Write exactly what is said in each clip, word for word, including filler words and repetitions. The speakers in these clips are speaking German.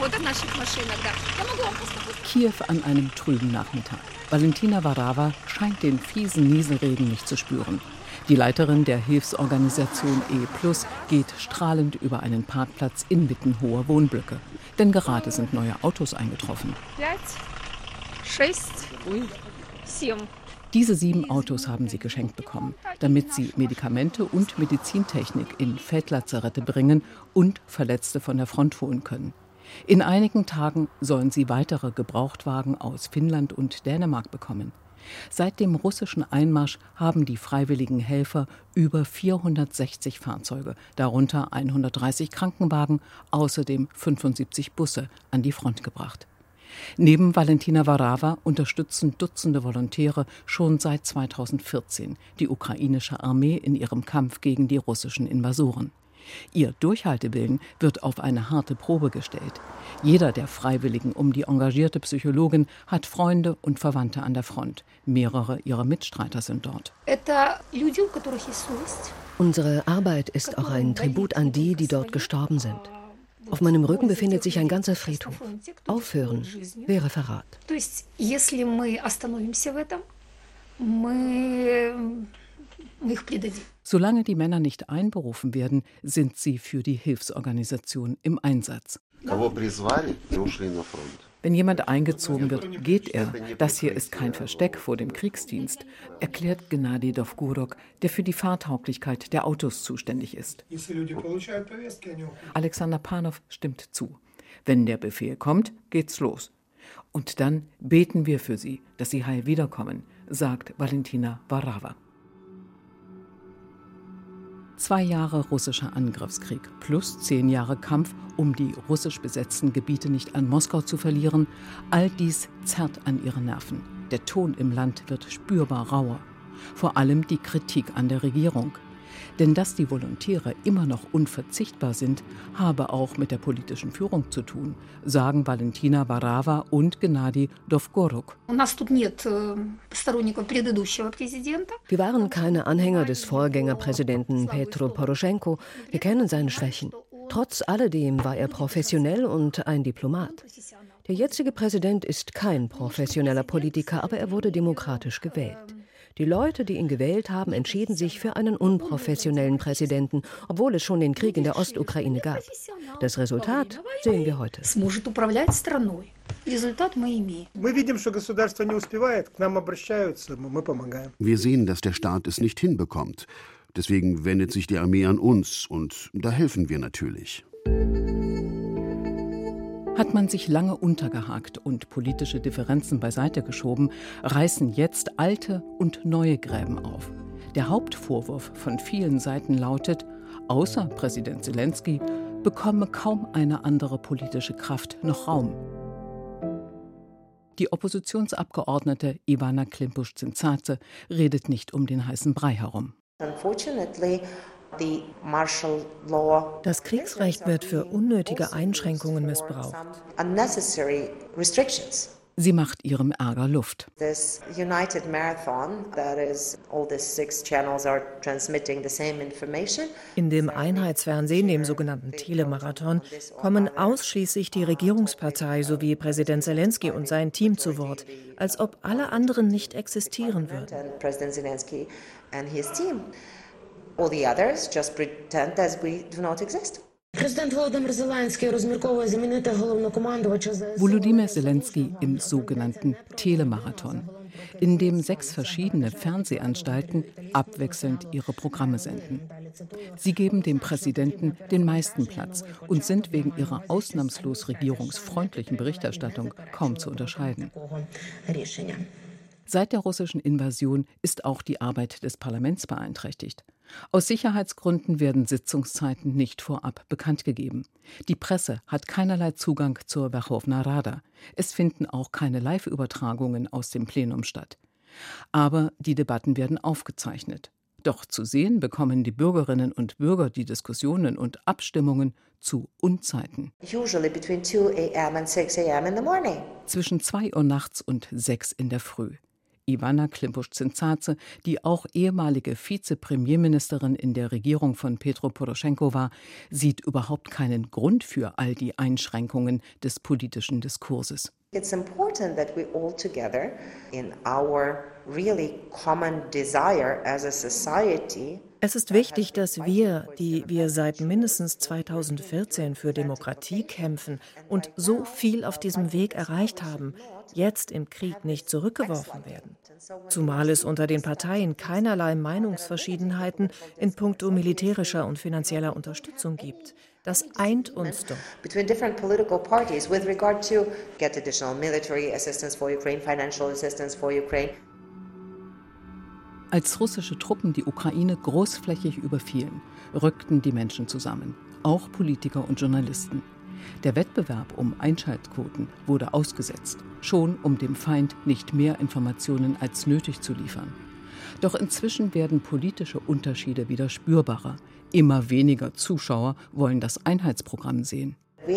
Kiew an einem trüben Nachmittag. Valentina Varawa scheint den fiesen Nieselregen nicht zu spüren. Die Leiterin der Hilfsorganisation E plus geht strahlend über einen Parkplatz inmitten hoher Wohnblöcke. Denn gerade sind neue Autos eingetroffen. Diese sieben Autos haben sie geschenkt bekommen, damit sie Medikamente und Medizintechnik in Feldlazarette bringen und Verletzte von der Front holen können. In einigen Tagen sollen sie weitere Gebrauchtwagen aus Finnland und Dänemark bekommen. Seit dem russischen Einmarsch haben die freiwilligen Helfer über vierhundertsechzig Fahrzeuge, darunter hundertdreißig Krankenwagen, außerdem fünfundsiebzig Busse an die Front gebracht. Neben Valentina Varawa unterstützen Dutzende Volontäre schon seit zweitausendvierzehn die ukrainische Armee in ihrem Kampf gegen die russischen Invasoren. Ihr Durchhaltewillen wird auf eine harte Probe gestellt. Jeder der Freiwilligen um die engagierte Psychologin hat Freunde und Verwandte an der Front. Mehrere ihrer Mitstreiter sind dort. Unsere Arbeit ist auch ein Tribut an die, die dort gestorben sind. Auf meinem Rücken befindet sich ein ganzer Friedhof. Aufhören wäre Verrat. Solange die Männer nicht einberufen werden, sind sie für die Hilfsorganisation im Einsatz. Wenn jemand eingezogen wird, geht er. Das hier ist kein Versteck vor dem Kriegsdienst, erklärt Gennady Dovgorok, der für die Fahrtauglichkeit der Autos zuständig ist. Alexander Panow stimmt zu. Wenn der Befehl kommt, geht's los. Und dann beten wir für sie, dass sie heil wiederkommen, sagt Valentina Varawa. Zwei Jahre russischer Angriffskrieg plus zehn Jahre Kampf, um die russisch besetzten Gebiete nicht an Moskau zu verlieren. All dies zerrt an ihre Nerven. Der Ton im Land wird spürbar rauer. Vor allem die Kritik an der Regierung. Denn dass die Volontäre immer noch unverzichtbar sind, habe auch mit der politischen Führung zu tun, sagen Valentina Varawa und Gennady Dovgorok. Wir waren keine Anhänger des Vorgängerpräsidenten Petro Poroschenko. Wir kennen seine Schwächen. Trotz alledem war er professionell und ein Diplomat. Der jetzige Präsident ist kein professioneller Politiker, aber er wurde demokratisch gewählt. Die Leute, die ihn gewählt haben, entschieden sich für einen unprofessionellen Präsidenten, obwohl es schon den Krieg in der Ostukraine gab. Das Resultat sehen wir heute. Wir sehen, dass der Staat es nicht hinbekommt. Deswegen wendet sich die Armee an uns und da helfen wir natürlich. Hat man sich lange untergehakt und politische Differenzen beiseite geschoben, reißen jetzt alte und neue Gräben auf. Der Hauptvorwurf von vielen Seiten lautet, außer Präsident Selenskyj bekomme kaum eine andere politische Kraft noch Raum. Die Oppositionsabgeordnete Ivana Klympusch-Zintsadze redet nicht um den heißen Brei herum. Das Kriegsrecht wird für unnötige Einschränkungen missbraucht. Sie macht ihrem Ärger Luft. In dem Einheitsfernsehen, dem sogenannten Telemarathon, kommen ausschließlich die Regierungspartei sowie Präsident Selenskyj und sein Team zu Wort, als ob alle anderen nicht existieren würden. All the others just pretend that we do not exist. Volodymyr Selenskyj im sogenannten Telemarathon, in dem sechs verschiedene Fernsehanstalten abwechselnd ihre Programme senden. Sie geben dem Präsidenten den meisten Platz und sind wegen ihrer ausnahmslos regierungsfreundlichen Berichterstattung kaum zu unterscheiden. Seit der russischen Invasion ist auch die Arbeit des Parlaments beeinträchtigt. Aus Sicherheitsgründen werden Sitzungszeiten nicht vorab bekannt gegeben. Die Presse hat keinerlei Zugang zur Werchowna Rada. Es finden auch keine Live-Übertragungen aus dem Plenum statt. Aber die Debatten werden aufgezeichnet. Doch zu sehen bekommen die Bürgerinnen und Bürger die Diskussionen und Abstimmungen zu Unzeiten. Zwischen zwei Uhr nachts und sechs in der Früh. Ivana Klimpusch-Zintsadze, die auch ehemalige Vizepremierministerin in der Regierung von Petro Poroschenko war, sieht überhaupt keinen Grund für all die Einschränkungen des politischen Diskurses. It's important that we all together in our really common desire as a society. Es ist wichtig, dass wir, die wir seit mindestens zweitausendvierzehn für Demokratie kämpfen und so viel auf diesem Weg erreicht haben, jetzt im Krieg nicht zurückgeworfen werden. Zumal es unter den Parteien keinerlei Meinungsverschiedenheiten in puncto militärischer und finanzieller Unterstützung gibt. Das eint uns doch. Between different political parties with regard to get additional military assistance for Ukraine, financial assistance for Ukraine. Als russische Truppen die Ukraine großflächig überfielen, rückten die Menschen zusammen, auch Politiker und Journalisten. Der Wettbewerb um Einschaltquoten wurde ausgesetzt, schon um dem Feind nicht mehr Informationen als nötig zu liefern. Doch inzwischen werden politische Unterschiede wieder spürbarer. Immer weniger Zuschauer wollen das Einheitsprogramm sehen.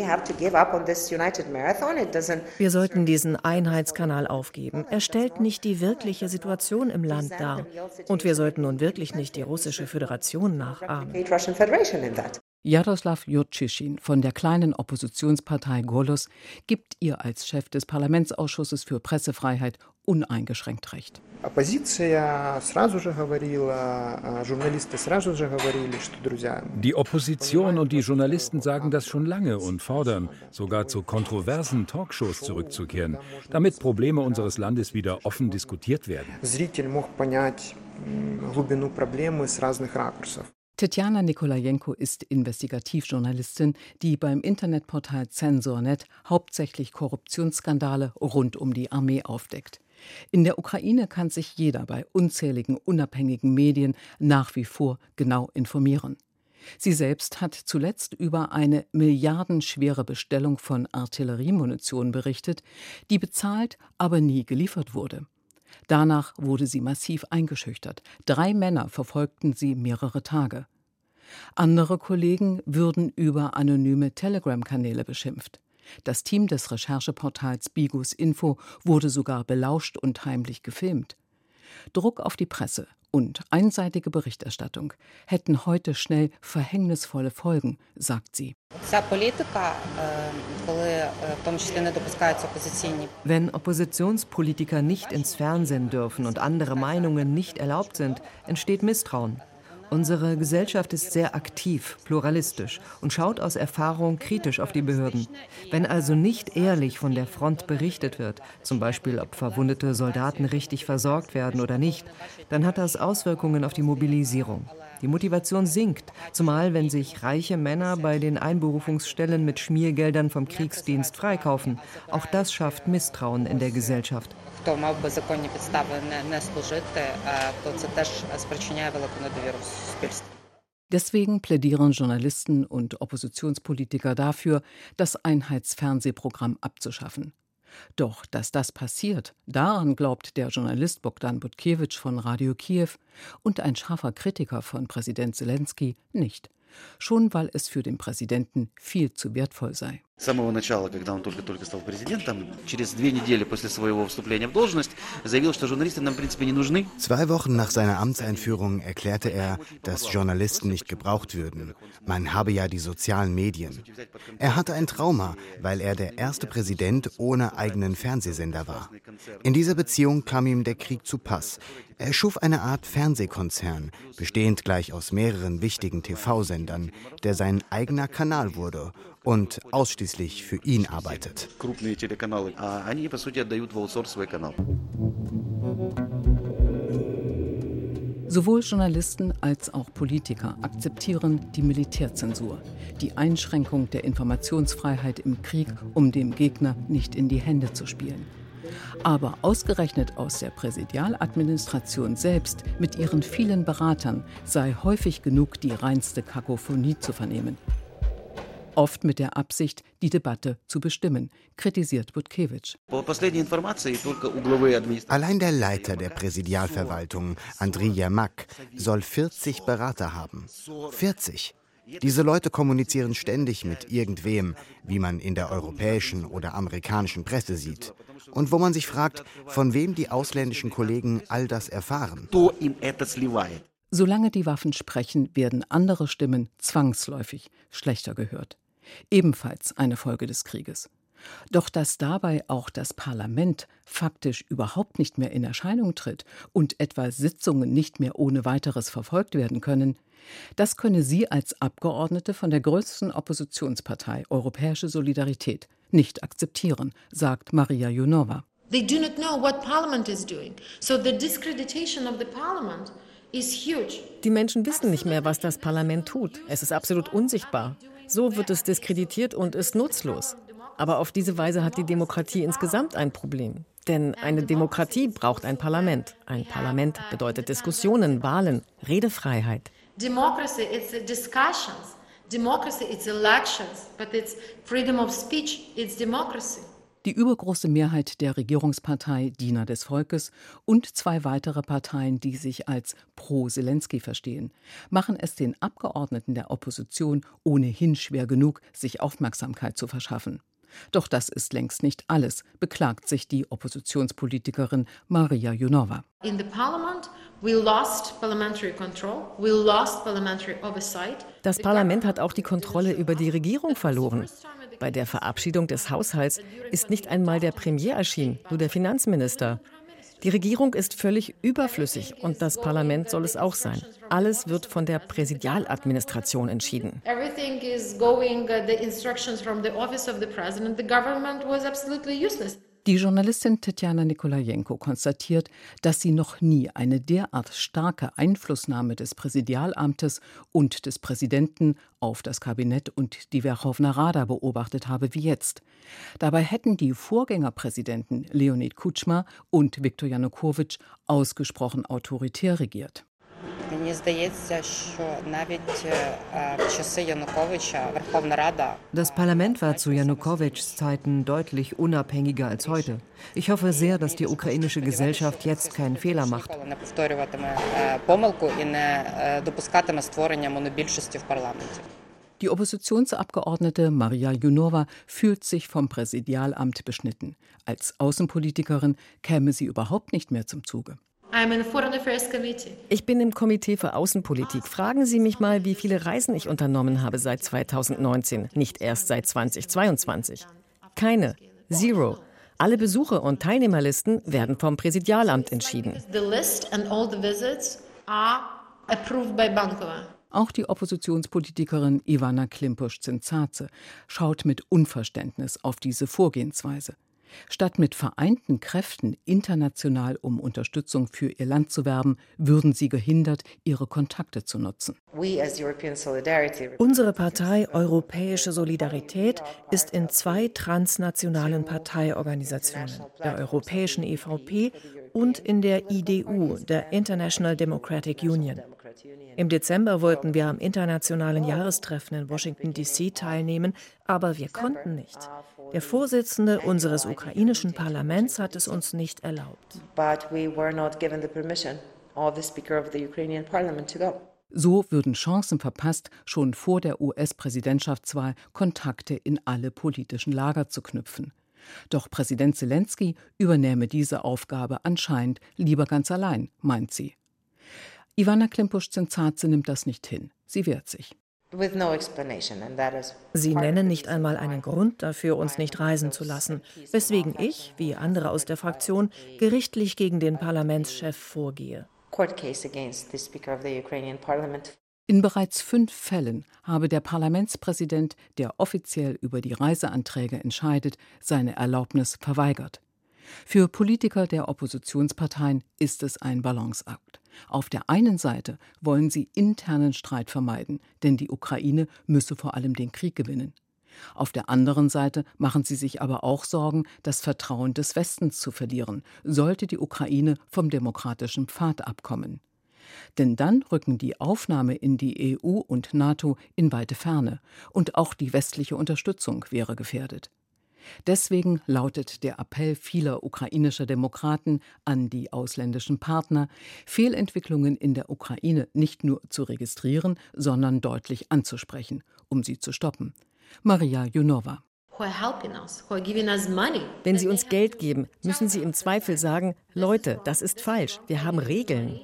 Wir sollten diesen Einheitskanal aufgeben. Er stellt nicht die wirkliche Situation im Land dar. Und wir sollten nun wirklich nicht die Russische Föderation nachahmen. Jaroslaw Jurczyszyn von der kleinen Oppositionspartei Golos gibt ihr als Chef des Parlamentsausschusses für Pressefreiheit uneingeschränkt recht. Die Opposition und die Journalisten sagen das schon lange und fordern, sogar zu kontroversen Talkshows zurückzukehren, damit Probleme unseres Landes wieder offen diskutiert werden. Tetjana Nikolajenko ist Investigativjournalistin, die beim Internetportal Zensor Punkt net hauptsächlich Korruptionsskandale rund um die Armee aufdeckt. In der Ukraine kann sich jeder bei unzähligen unabhängigen Medien nach wie vor genau informieren. Sie selbst hat zuletzt über eine milliardenschwere Bestellung von Artilleriemunition berichtet, die bezahlt, aber nie geliefert wurde. Danach wurde sie massiv eingeschüchtert. Drei Männer verfolgten sie mehrere Tage. Andere Kollegen würden über anonyme Telegram-Kanäle beschimpft. Das Team des Rechercheportals Bigus Info wurde sogar belauscht und heimlich gefilmt. Druck auf die Presse und einseitige Berichterstattung hätten heute schnell verhängnisvolle Folgen, sagt sie. Wenn Oppositionspolitiker nicht ins Fernsehen dürfen und andere Meinungen nicht erlaubt sind, entsteht Misstrauen. Unsere Gesellschaft ist sehr aktiv, pluralistisch und schaut aus Erfahrung kritisch auf die Behörden. Wenn also nicht ehrlich von der Front berichtet wird, zum Beispiel ob verwundete Soldaten richtig versorgt werden oder nicht, dann hat das Auswirkungen auf die Mobilisierung. Die Motivation sinkt, zumal wenn sich reiche Männer bei den Einberufungsstellen mit Schmiergeldern vom Kriegsdienst freikaufen. Auch das schafft Misstrauen in der Gesellschaft. Deswegen plädieren Journalisten und Oppositionspolitiker dafür, das Einheitsfernsehprogramm abzuschaffen. Doch, dass das passiert, daran glaubt der Journalist Bogdan Budkiewicz von Radio Kiew und ein scharfer Kritiker von Präsident Selenskyj nicht. Schon weil es für den Präsidenten viel zu wertvoll sei. Zwei Wochen nach seiner Amtseinführung erklärte er, dass Journalisten nicht gebraucht würden. Man habe ja die sozialen Medien. Er hatte ein Trauma, weil er der erste Präsident ohne eigenen Fernsehsender war. In dieser Beziehung kam ihm der Krieg zu Pass. Er schuf eine Art Fernsehkonzern, bestehend gleich aus mehreren wichtigen T V-Sendern, der sein eigener Kanal wurde und ausschließlich für ihn arbeitet. Sowohl Journalisten als auch Politiker akzeptieren die Militärzensur, die Einschränkung der Informationsfreiheit im Krieg, um dem Gegner nicht in die Hände zu spielen. Aber ausgerechnet aus der Präsidialadministration selbst mit ihren vielen Beratern sei häufig genug die reinste Kakophonie zu vernehmen. Oft mit der Absicht, die Debatte zu bestimmen, kritisiert Budkiewicz. Allein der Leiter der Präsidialverwaltung, Andriy Yermak, soll vierzig Berater haben. vierzig! Diese Leute kommunizieren ständig mit irgendwem, wie man in der europäischen oder amerikanischen Presse sieht. und wo man sich fragt, von wem die ausländischen Kollegen all das erfahren. Solange die Waffen sprechen, werden andere Stimmen zwangsläufig schlechter gehört. Ebenfalls eine Folge des Krieges. Doch dass dabei auch das Parlament faktisch überhaupt nicht mehr in Erscheinung tritt und etwa Sitzungen nicht mehr ohne weiteres verfolgt werden können, das könne sie als Abgeordnete von der größten Oppositionspartei Europäische Solidarität nicht akzeptieren, sagt Maria Ioannou. They do not know what Parliament is doing. So the discreditation of the Parliament is huge. Die Menschen wissen nicht mehr, was das Parlament tut. Es ist absolut unsichtbar. So wird es diskreditiert und ist nutzlos. Aber auf diese Weise hat die Demokratie insgesamt ein Problem. Denn eine Demokratie braucht ein Parlament. Ein Parlament bedeutet Diskussionen, Wahlen, Redefreiheit. Democracy, it's discussions. Democracy, it's elections. But it's freedom of speech, it's democracy. Die übergroße Mehrheit der Regierungspartei Diener des Volkes und zwei weitere Parteien, die sich als pro-Selensky verstehen, machen es den Abgeordneten der Opposition ohnehin schwer genug, sich Aufmerksamkeit zu verschaffen. Doch das ist längst nicht alles, beklagt sich die Oppositionspolitikerin Maria Ioannou. In the parliament we lost parliamentary control, we lost parliamentary oversight. Das Parlament hat auch die Kontrolle über die Regierung verloren. Bei der Verabschiedung des Haushalts ist nicht einmal der Premier erschienen, nur der Finanzminister. Die Regierung ist völlig überflüssig und das Parlament soll es auch sein. Alles wird von der Präsidialadministration entschieden. Everything is going uh, the instructions from the office of the president. The government was absolutely useless. Die Journalistin Tetjana Nikolajenko konstatiert, dass sie noch nie eine derart starke Einflussnahme des Präsidialamtes und des Präsidenten auf das Kabinett und die Werchowna Rada beobachtet habe wie jetzt. Dabei hätten die Vorgängerpräsidenten Leonid Kuchma und Viktor Janukowitsch ausgesprochen autoritär regiert. Das Parlament war zu Janukowitschs Zeiten deutlich unabhängiger als heute. Ich hoffe sehr, dass die ukrainische Gesellschaft jetzt keinen Fehler macht. Die Oppositionsabgeordnete Maria Ioannou fühlt sich vom Präsidialamt beschnitten. Als Außenpolitikerin käme sie überhaupt nicht mehr zum Zuge. Ich bin im Komitee für Außenpolitik. Fragen Sie mich mal, wie viele Reisen ich unternommen habe seit zweitausendneunzehn, nicht erst seit zweitausendzweiundzwanzig. Keine. Zero. Alle Besuche und Teilnehmerlisten werden vom Präsidialamt entschieden. Auch die Oppositionspolitikerin Ivana Klimpusch-Zintsadze schaut mit Unverständnis auf diese Vorgehensweise. Statt mit vereinten Kräften international um Unterstützung für ihr Land zu werben, würden sie gehindert, ihre Kontakte zu nutzen. Unsere Partei Europäische Solidarität ist in zwei transnationalen Parteiorganisationen, der Europäischen E V P und in der I D U, der International Democratic Union. Im Dezember wollten wir am internationalen Jahrestreffen in Washington D C teilnehmen, aber wir konnten nicht. Der Vorsitzende unseres ukrainischen Parlaments hat es uns nicht erlaubt. So würden Chancen verpasst, schon vor der U S-Präsidentschaftswahl Kontakte in alle politischen Lager zu knüpfen. Doch Präsident Selensky übernehme diese Aufgabe anscheinend lieber ganz allein, meint sie. Ivana Klimpusch-Zintsadze nimmt das nicht hin. Sie wehrt sich. Sie nennen nicht einmal einen Grund dafür, uns nicht reisen zu lassen, weswegen ich, wie andere aus der Fraktion, gerichtlich gegen den Parlamentschef vorgehe. In bereits fünf Fällen habe der Parlamentspräsident, der offiziell über die Reiseanträge entscheidet, seine Erlaubnis verweigert. Für Politiker der Oppositionsparteien ist es ein Balanceakt. Auf der einen Seite wollen sie internen Streit vermeiden, denn die Ukraine müsse vor allem den Krieg gewinnen. Auf der anderen Seite machen sie sich aber auch Sorgen, das Vertrauen des Westens zu verlieren, sollte die Ukraine vom demokratischen Pfad abkommen. Denn dann rücken die Aufnahme in die E U und NATO in weite Ferne und auch die westliche Unterstützung wäre gefährdet. Deswegen lautet der Appell vieler ukrainischer Demokraten an die ausländischen Partner, Fehlentwicklungen in der Ukraine nicht nur zu registrieren, sondern deutlich anzusprechen, um sie zu stoppen. Maria Ioannou. Wenn sie uns Geld geben, müssen sie im Zweifel sagen, Leute, das ist falsch, wir haben Regeln.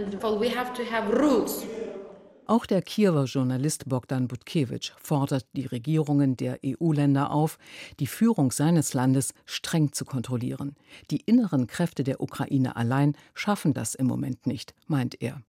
Auch der Kiewer Journalist Bogdan Butkewitsch fordert die Regierungen der E U-Länder auf, die Führung seines Landes streng zu kontrollieren. Die inneren Kräfte der Ukraine allein schaffen das im Moment nicht, meint er.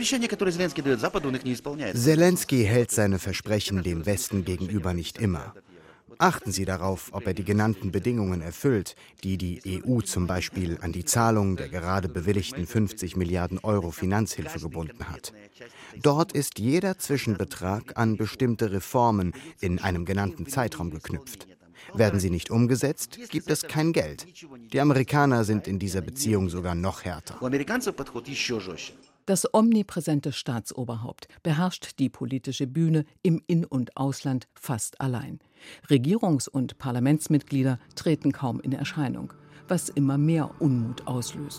Selensky hält seine Versprechen dem Westen gegenüber nicht immer. Achten Sie darauf, ob er die genannten Bedingungen erfüllt, die die E U zum Beispiel an die Zahlung der gerade bewilligten fünfzig Milliarden Euro Finanzhilfe gebunden hat. Dort ist jeder Zwischenbetrag an bestimmte Reformen in einem genannten Zeitraum geknüpft. Werden sie nicht umgesetzt, gibt es kein Geld. Die Amerikaner sind in dieser Beziehung sogar noch härter. Das omnipräsente Staatsoberhaupt beherrscht die politische Bühne im In- und Ausland fast allein. Regierungs- und Parlamentsmitglieder treten kaum in Erscheinung, was immer mehr Unmut auslöst.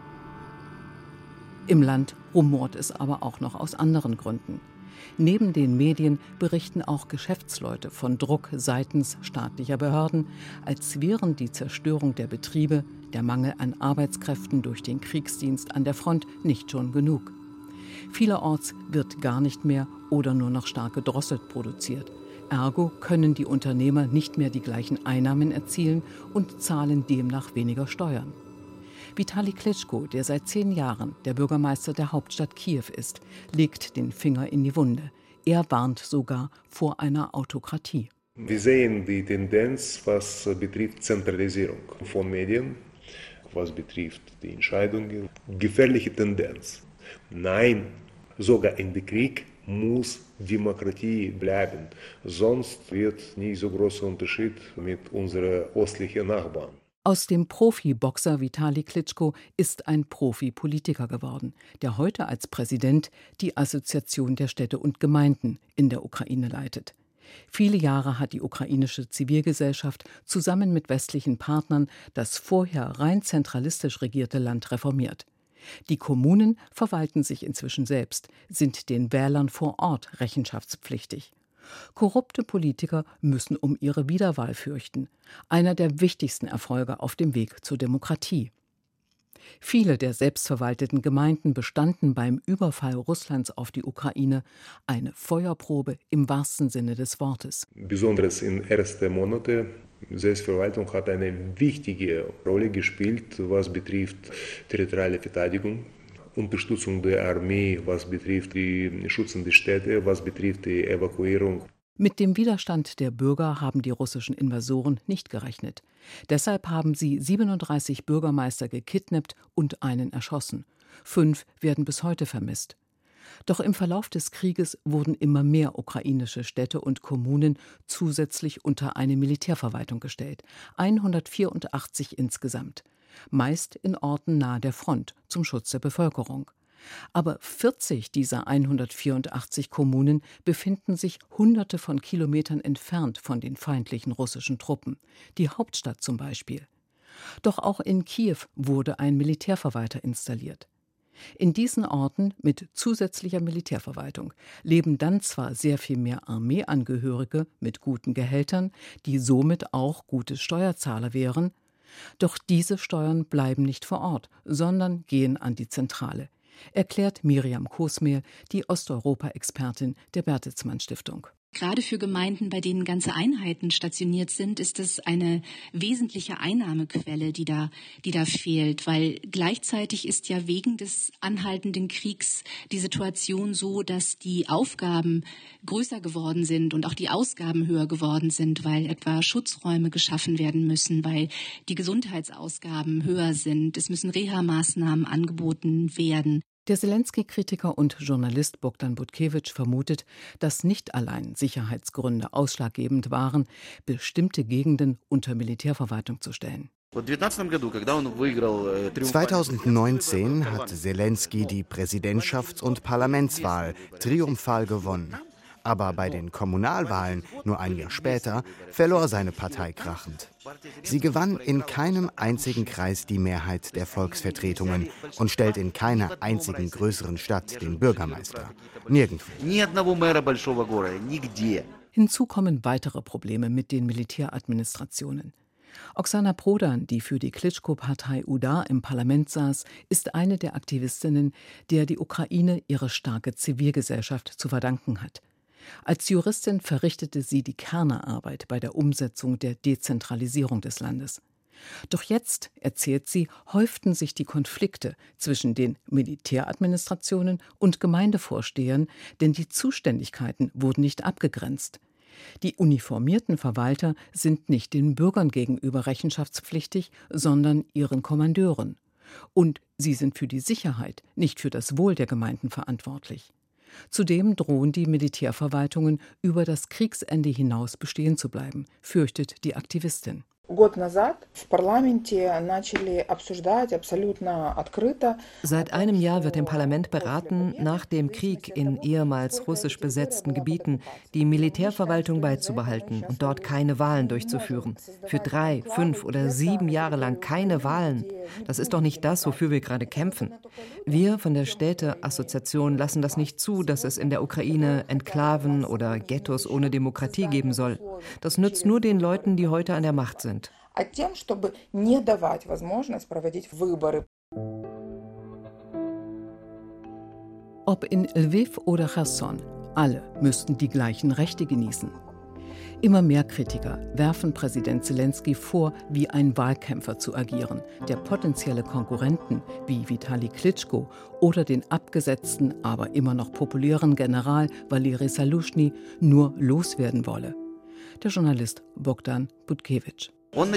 Im Land rumort es aber auch noch aus anderen Gründen. Neben den Medien berichten auch Geschäftsleute von Druck seitens staatlicher Behörden, als wären die Zerstörung der Betriebe, der Mangel an Arbeitskräften durch den Kriegsdienst an der Front nicht schon genug. Vielerorts wird gar nicht mehr oder nur noch stark gedrosselt produziert. Ergo können die Unternehmer nicht mehr die gleichen Einnahmen erzielen und zahlen demnach weniger Steuern. Vitali Klitschko, der seit zehn Jahren der Bürgermeister der Hauptstadt Kiew ist, legt den Finger in die Wunde. Er warnt sogar vor einer Autokratie. Wir sehen die Tendenz, was betrifft Zentralisierung von Medien, was betrifft die Entscheidungen. Gefährliche Tendenz. Nein, sogar in dem Krieg muss Demokratie bleiben. Sonst wird nicht so großer Unterschied mit unseren östlichen Nachbarn. Aus dem Profiboxer Vitali Klitschko ist ein Profipolitiker geworden, der heute als Präsident die Assoziation der Städte und Gemeinden in der Ukraine leitet. Viele Jahre hat die ukrainische Zivilgesellschaft zusammen mit westlichen Partnern das vorher rein zentralistisch regierte Land reformiert. Die Kommunen verwalten sich inzwischen selbst, sind den Wählern vor Ort rechenschaftspflichtig. Korrupte Politiker müssen um ihre Wiederwahl fürchten. Einer der wichtigsten Erfolge auf dem Weg zur Demokratie. Viele der selbstverwalteten Gemeinden bestanden beim Überfall Russlands auf die Ukraine eine Feuerprobe im wahrsten Sinne des Wortes. Besonders in den ersten Monaten. Selbstverwaltung hat eine wichtige Rolle gespielt, was betrifft territoriale Verteidigung. Unterstützung der Armee, was betrifft die schützende Städte, was betrifft die Evakuierung. Mit dem Widerstand der Bürger haben die russischen Invasoren nicht gerechnet. Deshalb haben sie siebenunddreißig Bürgermeister gekidnappt und einen erschossen. Fünf werden bis heute vermisst. Doch im Verlauf des Krieges wurden immer mehr ukrainische Städte und Kommunen zusätzlich unter eine Militärverwaltung gestellt. hundertvierundachtzig insgesamt. Meist in Orten nahe der Front zum Schutz der Bevölkerung. Aber vierzig dieser hundertvierundachtzig Kommunen befinden sich hunderte von Kilometern entfernt von den feindlichen russischen Truppen, die Hauptstadt zum Beispiel. Doch auch in Kiew wurde ein Militärverwalter installiert. In diesen Orten mit zusätzlicher Militärverwaltung leben dann zwar sehr viel mehr Armeeangehörige mit guten Gehältern, die somit auch gute Steuerzahler wären, doch diese Steuern bleiben nicht vor Ort, sondern gehen an die Zentrale, erklärt Miriam Kosmehl, die Osteuropa-Expertin der Bertelsmann Stiftung. Gerade für Gemeinden, bei denen ganze Einheiten stationiert sind, ist es eine wesentliche Einnahmequelle, die da, die da fehlt, weil gleichzeitig ist ja wegen des anhaltenden Kriegs die Situation so, dass die Aufgaben größer geworden sind und auch die Ausgaben höher geworden sind, weil etwa Schutzräume geschaffen werden müssen, weil die Gesundheitsausgaben höher sind, es müssen Reha-Maßnahmen angeboten werden. Der Selensky-Kritiker und Journalist Bogdan Butkewitsch vermutet, dass nicht allein Sicherheitsgründe ausschlaggebend waren, bestimmte Gegenden unter Militärverwaltung zu stellen. zweitausendneunzehn hat Selensky die Präsidentschafts- und Parlamentswahl triumphal gewonnen. Aber bei den Kommunalwahlen, nur ein Jahr später, verlor seine Partei krachend. Sie gewann in keinem einzigen Kreis die Mehrheit der Volksvertretungen und stellt in keiner einzigen größeren Stadt den Bürgermeister. Nirgendwo. Hinzu kommen weitere Probleme mit den Militäradministrationen. Oksana Prodan, die für die Klitschko-Partei Udar im Parlament saß, ist eine der Aktivistinnen, der die Ukraine ihre starke Zivilgesellschaft zu verdanken hat. Als Juristin verrichtete sie die Kernarbeit bei der Umsetzung der Dezentralisierung des Landes. Doch jetzt, erzählt sie, häuften sich die Konflikte zwischen den Militäradministrationen und Gemeindevorstehern, denn die Zuständigkeiten wurden nicht abgegrenzt. Die uniformierten Verwalter sind nicht den Bürgern gegenüber rechenschaftspflichtig, sondern ihren Kommandeuren. Und sie sind für die Sicherheit, nicht für das Wohl der Gemeinden verantwortlich. Zudem drohen die Militärverwaltungen über das Kriegsende hinaus bestehen zu bleiben, fürchtet die Aktivistin. Seit einem Jahr wird im Parlament beraten, nach dem Krieg in ehemals russisch besetzten Gebieten die Militärverwaltung beizubehalten und dort keine Wahlen durchzuführen. Für drei, fünf oder sieben Jahre lang keine Wahlen. Das ist doch nicht das, wofür wir gerade kämpfen. Wir von der Städteassoziation lassen das nicht zu, dass es in der Ukraine Enklaven oder Ghettos ohne Demokratie geben soll. Das nützt nur den Leuten, die heute an der Macht sind. Ob in Lviv oder Cherson, alle müssten die gleichen Rechte genießen. Immer mehr Kritiker werfen Präsident Selenskyj vor, wie ein Wahlkämpfer zu agieren, der potenzielle Konkurrenten wie Vitali Klitschko oder den abgesetzten, aber immer noch populären General Valeri Saluschny nur loswerden wolle. Der Journalist Bogdan Butkewitsch.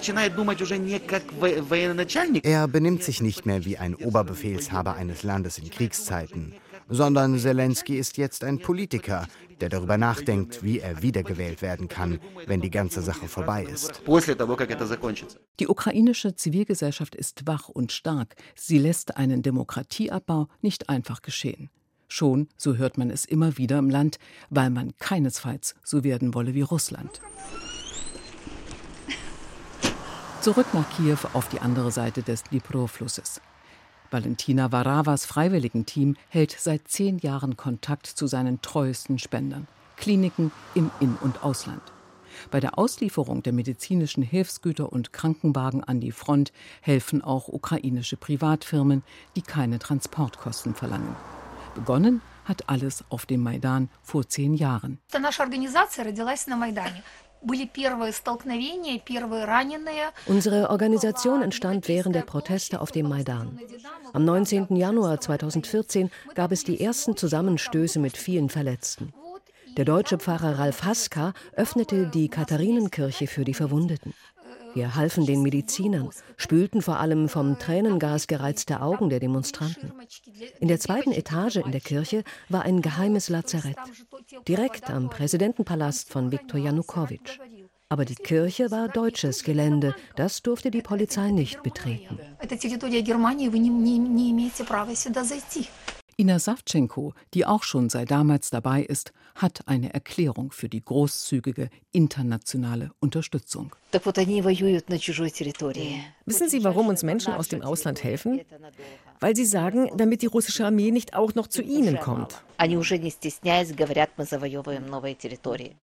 Er benimmt sich nicht mehr wie ein Oberbefehlshaber eines Landes in Kriegszeiten, sondern Selenskyj ist jetzt ein Politiker, der darüber nachdenkt, wie er wiedergewählt werden kann, wenn die ganze Sache vorbei ist. Die ukrainische Zivilgesellschaft ist wach und stark. Sie lässt einen Demokratieabbau nicht einfach geschehen. Schon, so hört man es immer wieder im Land, weil man keinesfalls so werden wolle wie Russland. Zurück nach Kiew auf die andere Seite des Dnipro-Flusses. Valentina Varavas Freiwilligenteam hält seit zehn Jahren Kontakt zu seinen treuesten Spendern, Kliniken im In- und Ausland. Bei der Auslieferung der medizinischen Hilfsgüter und Krankenwagen an die Front helfen auch ukrainische Privatfirmen, die keine Transportkosten verlangen. Begonnen hat alles auf dem Maidan vor zehn Jahren. Unsere Organisation entstand während der Proteste auf dem Maidan. Am neunzehnten Januar zweitausendvierzehn gab es die ersten Zusammenstöße mit vielen Verletzten. Der deutsche Pfarrer Ralf Haska öffnete die Katharinenkirche für die Verwundeten. Wir halfen den Medizinern, spülten vor allem vom Tränengas gereizte Augen der Demonstranten. In der zweiten Etage in der Kirche war ein geheimes Lazarett, direkt am Präsidentenpalast von Viktor Janukowitsch. Aber die Kirche war deutsches Gelände, das durfte die Polizei nicht betreten. Ina Savchenko, die auch schon seit damals dabei ist, hat eine Erklärung für die großzügige internationale Unterstützung. Wissen Sie, warum uns Menschen aus dem Ausland helfen? Weil sie sagen, damit die russische Armee nicht auch noch zu ihnen kommt.